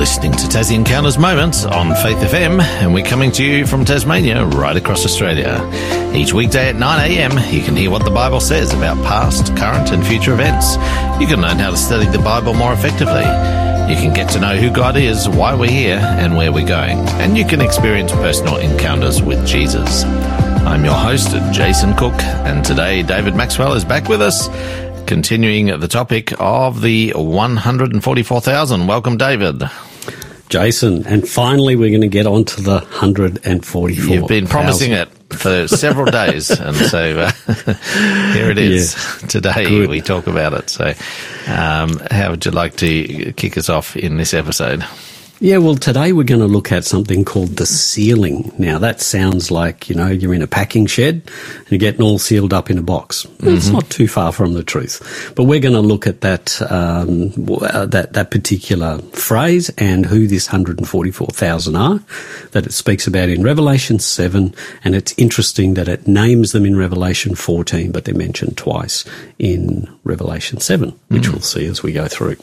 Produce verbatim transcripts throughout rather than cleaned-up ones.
listening to Tassie Encounters Moments on Faith F M, and we're coming to you from Tasmania, right across Australia. Each weekday at nine a m, you can hear what the Bible says about past, current and future events. You can learn how to study the Bible more effectively. You can get to know who God is, why we're here, and where we're going. And you can experience personal encounters with Jesus. I'm your host, Jason Cook, and today David Maxwell is back with us, continuing the topic of the one hundred forty-four thousand. Welcome, David. Jason, and finally we're going to get on to the one hundred forty-four thousand. You've been promising it for several days, and so uh, here it is. Yeah. Today Good. We talk about it. So um, how would you like to kick us off in this episode? Yeah, well, today we're going to look at something called the sealing. Now, that sounds like, you know, you're in a packing shed and you're getting all sealed up in a box. Mm-hmm. It's not too far from the truth. But we're going to look at that um, that that particular phrase and who this one hundred forty-four thousand are that it speaks about in Revelation seven. And it's interesting that it names them in Revelation fourteen, but they're mentioned twice in Revelation seven, which mm. we'll see as we go through.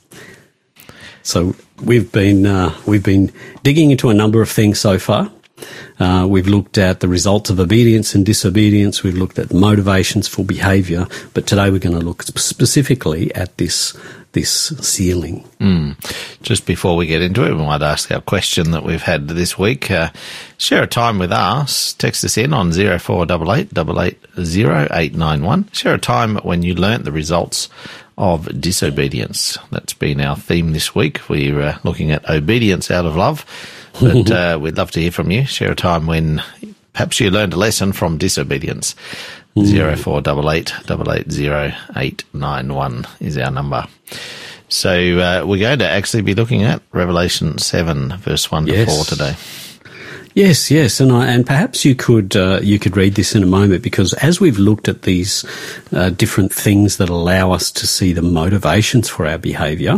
So we've been uh, we've been digging into a number of things so far. Uh, we've looked at the results of obedience and disobedience. We've looked at motivations for behaviour, but today we're going to look specifically at this this sealing. Mm. Just before we get into it, we might ask our question that we've had this week. Uh, share a time with us. Text us in on zero four eight eight, eight eight zero, eight nine one. Share a time when you learnt the results of disobedience. That's been our theme this week. We're uh, looking at obedience out of love, but uh, we'd love to hear from you. Share a time when perhaps you learned a lesson from disobedience. Mm. zero four eight eight, eight eight zero, eight nine one is our number. So uh, we're going to actually be looking at Revelation seven, verse one yes. to four today. Yes, yes, and I, and perhaps you could uh, you could read this in a moment, because as we've looked at these uh, different things that allow us to see the motivations for our behaviour,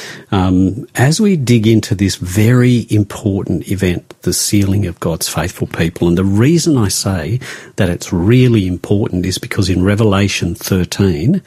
um, as we dig into this very important event, the sealing of God's faithful people, and the reason I say that it's really important is because in Revelation thirteen,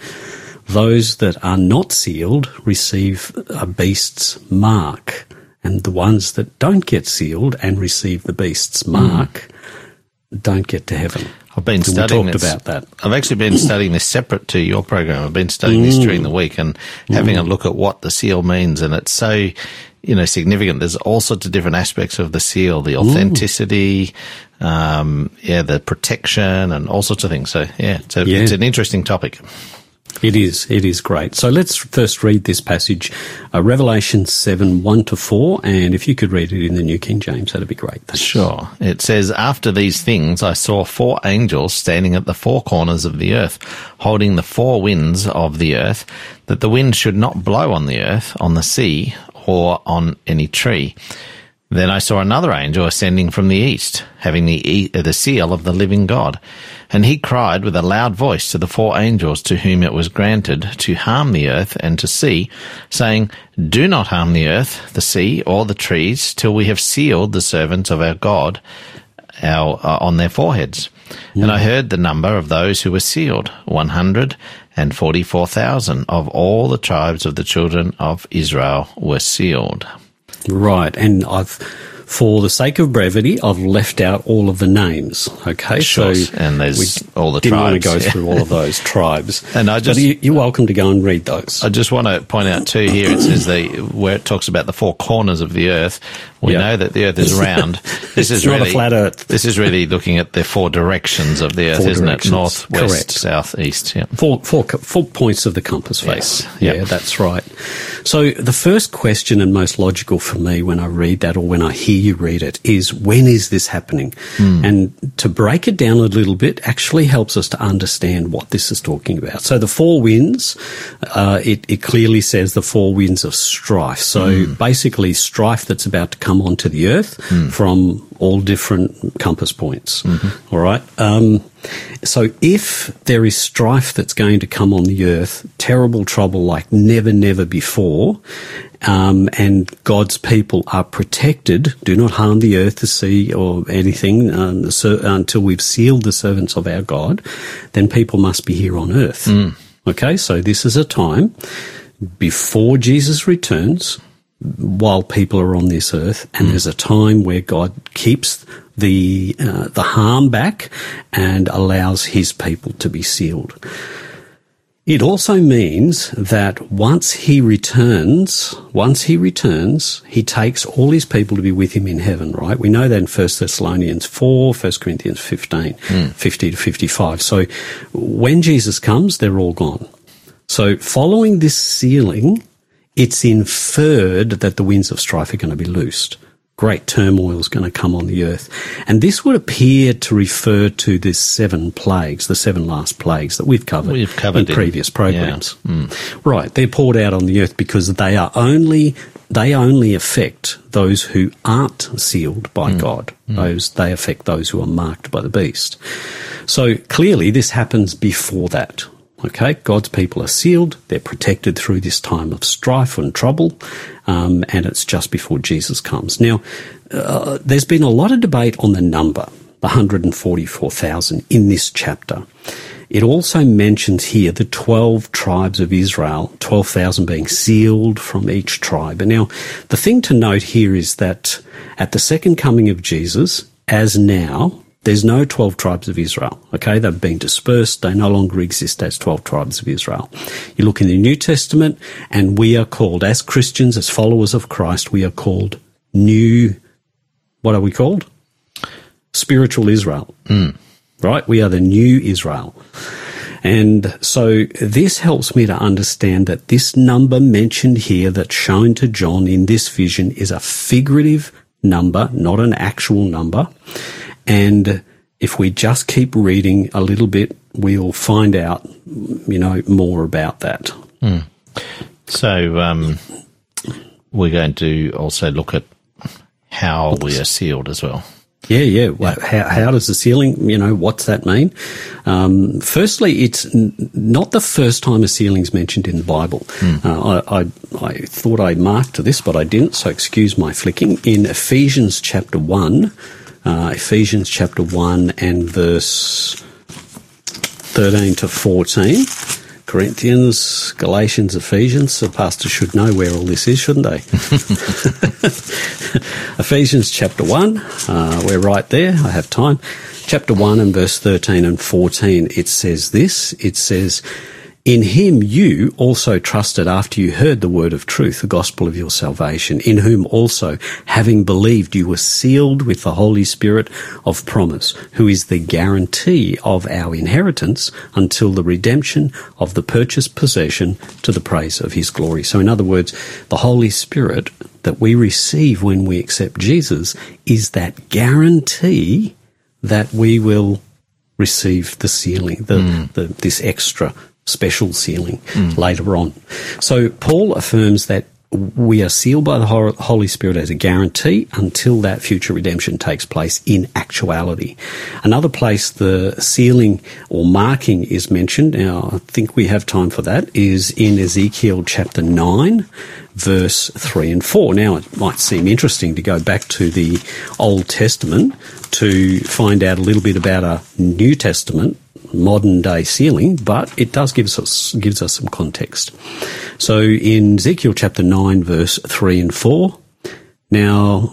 those that are not sealed receive a beast's mark. And the ones that don't get sealed and receive the beast's mark mm. don't get to heaven. I've been and studying we talked this. about that. I've actually been studying this separate to your program. I've been studying mm. this during the week and having mm. a look at what the seal means, and it's so, you know, significant. There's all sorts of different aspects of the seal, the authenticity, mm. um, yeah, the protection, and all sorts of things. So, yeah, so yeah. it's an interesting topic. It is. It is great. So let's first read this passage, uh, Revelation seven, one to four, and if you could read it in the New King James, that'd be great. Thanks. Sure. It says, "After these things I saw four angels standing at the four corners of the earth, holding the four winds of the earth, that the wind should not blow on the earth, on the sea, or on any tree. Then I saw another angel ascending from the east, having the, e- the seal of the living God. And he cried with a loud voice to the four angels to whom it was granted to harm the earth and to sea, saying, 'Do not harm the earth, the sea, or the trees, till we have sealed the servants of our God our, uh, on their foreheads.' Mm. And I heard the number of those who were sealed, one hundred forty-four thousand of all the tribes of the children of Israel were sealed." Right, and I've, for the sake of brevity, I've left out all of the names. Okay, sure. So and there's all the didn't tribes. want to go yeah. through all of those tribes. And I just, but you, you're welcome to go and read those. I just want to point out too here. It says the where it talks about the four corners of the earth. We yep. know that the earth is round. This is not really a flat earth. This is really looking at the four directions of the earth, four isn't it? North, west, Correct. south, east. Yeah. Four, four, four points of the compass face. Yes. Yeah, yep. that's right. So the first question, and most logical for me when I read that or when I hear you read it, is when is this happening? Mm. And to break it down a little bit actually helps us to understand what this is talking about. So the four winds, uh, it, it clearly says the four winds of strife. So mm. basically strife that's about to come onto the earth mm. from all different compass points. Mm-hmm. All right. Um, so if there is strife that's going to come on the earth, terrible trouble like never, never before, um, and God's people are protected, do not harm the earth, the sea, or anything um, so, until we've sealed the servants of our God, then people must be here on earth. Mm. Okay, so this is a time before Jesus returns, while people are on this earth, and mm. there's a time where God keeps the uh, the harm back and allows his people to be sealed. It also means that once he returns, once he returns, he takes all his people to be with him in heaven, right? We know that in First Thessalonians four, First Corinthians fifteen, mm. fifty to fifty-five. So when Jesus comes, they're all gone. So following this sealing, it's inferred that the winds of strife are going to be loosed. Great turmoil is going to come on the earth. And this would appear to refer to the seven plagues, the seven last plagues that we've covered, we've covered in previous programs. Yeah. Mm. Right, they're poured out on the earth because they are only they only affect those who aren't sealed by mm. God. Mm. Those they affect those who are marked by the beast. So clearly this happens before that. Okay, God's people are sealed, they're protected through this time of strife and trouble, um, and it's just before Jesus comes. Now, uh, there's been a lot of debate on the number, the one hundred forty-four thousand, in this chapter. It also mentions here the twelve tribes of Israel, twelve thousand being sealed from each tribe. And now, the thing to note here is that at the second coming of Jesus, as now, there's no twelve tribes of Israel, okay? They've been dispersed. They no longer exist as twelve tribes of Israel. You look in the New Testament, and we are called, as Christians, as followers of Christ, we are called new, what are we called? Spiritual Israel, mm. right? We are the new Israel. And so this helps me to understand that this number mentioned here that's shown to John in this vision is a figurative number, not an actual number. And if we just keep reading a little bit, we'll find out, you know, more about that. Mm. So um, we're going to also look at how we are sealed as well. Yeah, yeah. Well, how, how does the sealing, you know, what's that mean? Um, firstly, it's n- not the first time a sealing is mentioned in the Bible. Mm. Uh, I, I, I thought I marked this, but I didn't, so excuse my flicking. In Ephesians chapter one, Uh, Ephesians chapter one and verse thirteen to fourteen. Corinthians, Galatians, Ephesians. The pastor should know where all this is, shouldn't they? Ephesians chapter one. Uh, we're right there. I have time. Chapter one and verse thirteen and fourteen. It says this. It says, "In him you also trusted after you heard the word of truth, the gospel of your salvation, in whom also, having believed, you were sealed with the Holy Spirit of promise, who is the guarantee of our inheritance until the redemption of the purchased possession to the praise of his glory." So in other words, the Holy Spirit that we receive when we accept Jesus is that guarantee that we will receive the sealing, the, mm. the this extra special sealing mm. later on. So Paul affirms that we are sealed by the Holy Spirit as a guarantee until that future redemption takes place in actuality. Another place the sealing or marking is mentioned, now I think we have time for that, is in Ezekiel chapter nine, verse three and four. Now it might seem interesting to go back to the Old Testament to find out a little bit about a New Testament modern day sealing, but it does give us gives us some context. So in Ezekiel chapter nine, verse three and four, "Now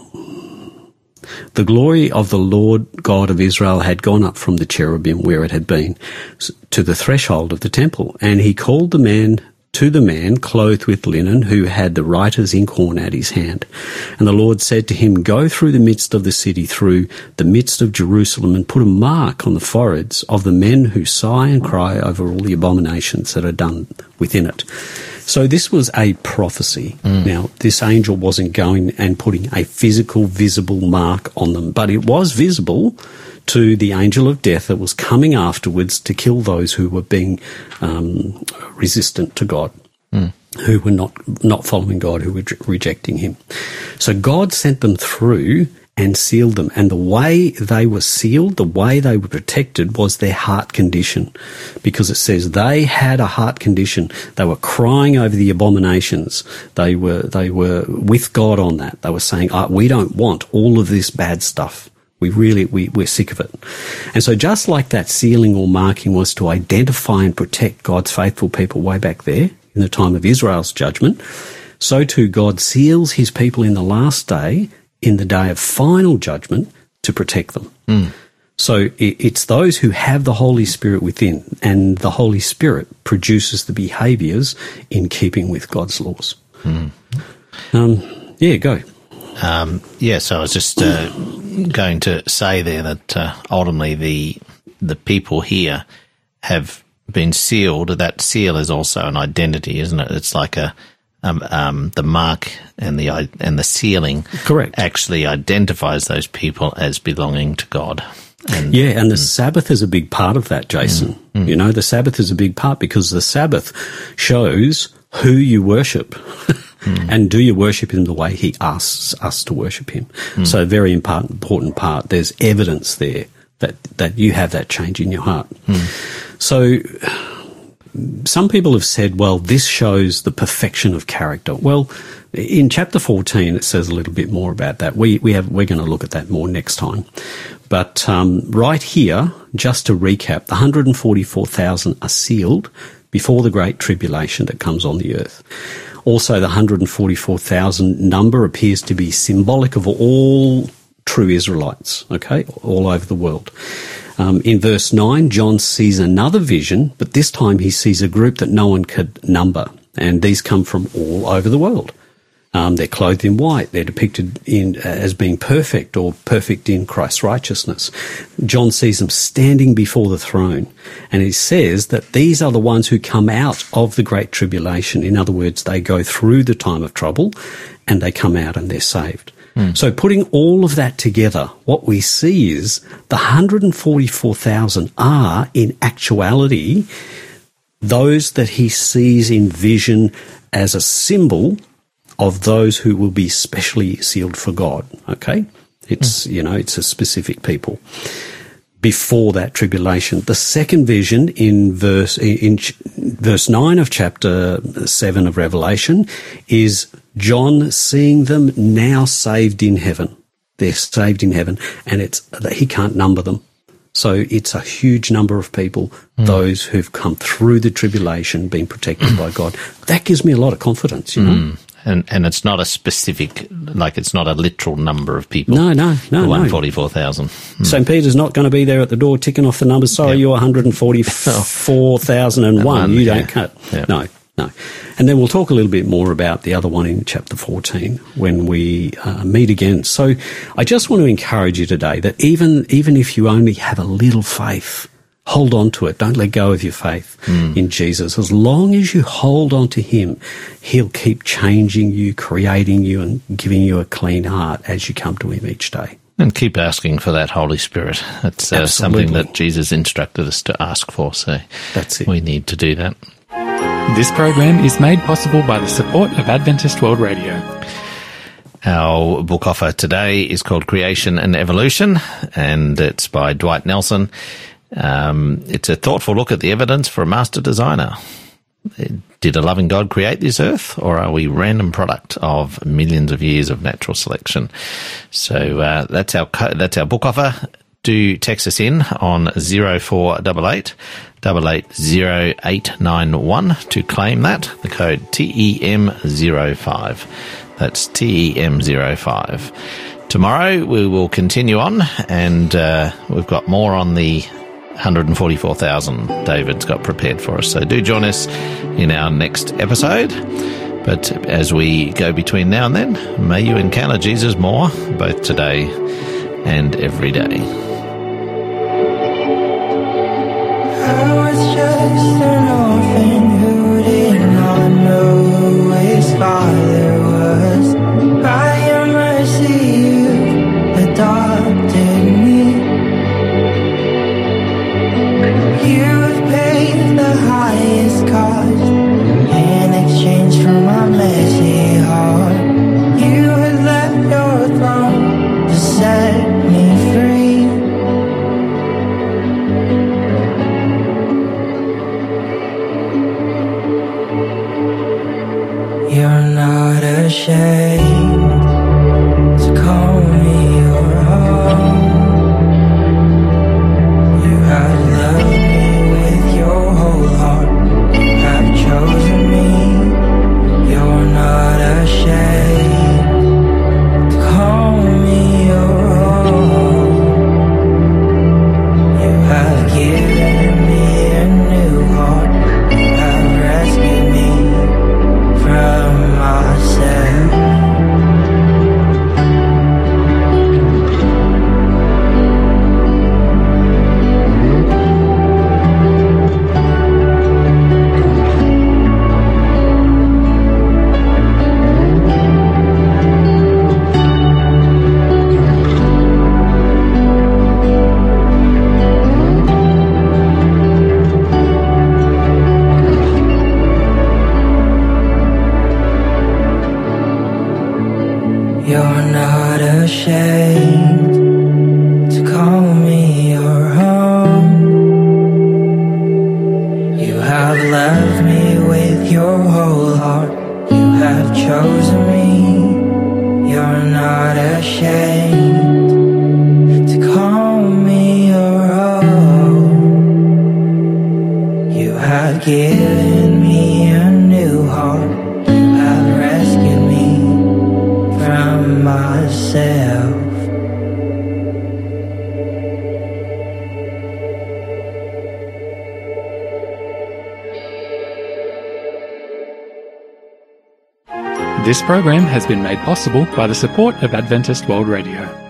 the glory of the Lord God of Israel had gone up from the cherubim where it had been to the threshold of the temple, and he called the man to the man clothed with linen, who had the writer's inkhorn at his hand. And the Lord said to him, Go through the midst of the city, through the midst of Jerusalem, and put a mark on the foreheads of the men who sigh and cry over all the abominations that are done within it." So this was a prophecy. Mm. Now, this angel wasn't going and putting a physical, visible mark on them, but it was visible to the angel of death that was coming afterwards to kill those who were being um, resistant to God, mm. who were not not following God, who were rejecting him. So God sent them through and sealed them. And the way they were sealed, the way they were protected, was their heart condition. Because it says they had a heart condition. They were crying over the abominations. They were they were with God on that. They were saying, oh, we don't want all of this bad stuff. We really, we, we're sick of it. And so just like that sealing or marking was to identify and protect God's faithful people way back there in the time of Israel's judgment, so too God seals his people in the last day, in the day of final judgment, to protect them. Mm. So it's those who have the Holy Spirit within, and the Holy Spirit produces the behaviours in keeping with God's laws. Mm. Um, yeah, go. Um, yeah, so I was just uh, going to say there that uh, ultimately the the people here have been sealed. That seal is also an identity, isn't it? It's like a um, um, the mark and the and the sealing. Correct. Actually identifies those people as belonging to God. And, yeah, and the mm. Sabbath is a big part of that, Jason. Mm. You know, the Sabbath is a big part because the Sabbath shows who you worship. Mm. And do you worship him the way he asks us to worship him? Mm. So a very important, important part. There's evidence there that, that you have that change in your heart. Mm. So some people have said, well, this shows the perfection of character. Well, in chapter fourteen, it says a little bit more about that. We, we have, we're going to look at that more next time. But um, right here, just to recap, the one hundred forty-four thousand are sealed before the great tribulation that comes on the earth. Also, the one hundred forty-four thousand number appears to be symbolic of all true Israelites, okay, all over the world. Um, in verse nine, John sees another vision, but this time he sees a group that no one could number, and these come from all over the world. Um, they're clothed in white. They're depicted in uh, as being perfect or perfect in Christ's righteousness. John sees them standing before the throne, and he says that these are the ones who come out of the great tribulation. In other words, they go through the time of trouble, and they come out and they're saved. Mm. So putting all of that together, what we see is the one hundred forty-four thousand are, in actuality, those that he sees in vision as a symbol of those who will be specially sealed for God, okay? It's, mm. you know, it's a specific people before that tribulation. The second vision in verse, in verse nine of chapter seven of Revelation is John seeing them now saved in heaven. They're saved in heaven, and it's, he can't number them. So it's a huge number of people, mm. those who've come through the tribulation, being protected by God. That gives me a lot of confidence, you know. Mm. And and it's not a specific, like it's not a literal number of people. No, no, no, one hundred no. forty-four thousand. Mm. Saint Peter's not going to be there at the door ticking off the numbers. Sorry, yep. You're one hundred forty-four thousand one. You don't yeah. cut. Yep. No, no. And then we'll talk a little bit more about the other one in chapter fourteen when we uh, meet again. So I just want to encourage you today that even even if you only have a little faith, hold on to it. Don't let go of your faith mm. in Jesus. As long as you hold on to him, he'll keep changing you, creating you, and giving you a clean heart as you come to him each day. And keep asking for that Holy Spirit. It's uh, something that Jesus instructed us to ask for, so that's it. We need to do that. This program is made possible by the support of Adventist World Radio. Our book offer today is called Creation and Evolution, and it's by Dwight Nelson. Um, it's a thoughtful look at the evidence for a master designer. Did a loving God create this earth, or are we random product of millions of years of natural selection? So uh, that's our that's our book offer. Do text us in on zero four eight eight, eight eight zero eight nine one to claim that. The code T E M zero five. That's T E M zero five. Tomorrow we will continue on, and uh, we've got more on the one hundred forty-four thousand David's got prepared for us. So do join us in our next episode. But as we go between now and then, may you encounter Jesus more, both today and every day. I was just an orphan who did not know who his father was. By your mercy you adopted me. You have paid the highest cost in exchange for my messy heart. You had left your throne to set me free. You're not ashamed to call me your own. You have loved me with your whole heart. You have chosen me. You're not ashamed. You're not ashamed to call me your own. You have loved me with your whole heart. You have chosen me. You're not ashamed to call me your own. You have given me a new heart. You have rescued me from myself. This program has been made possible by the support of Adventist World Radio.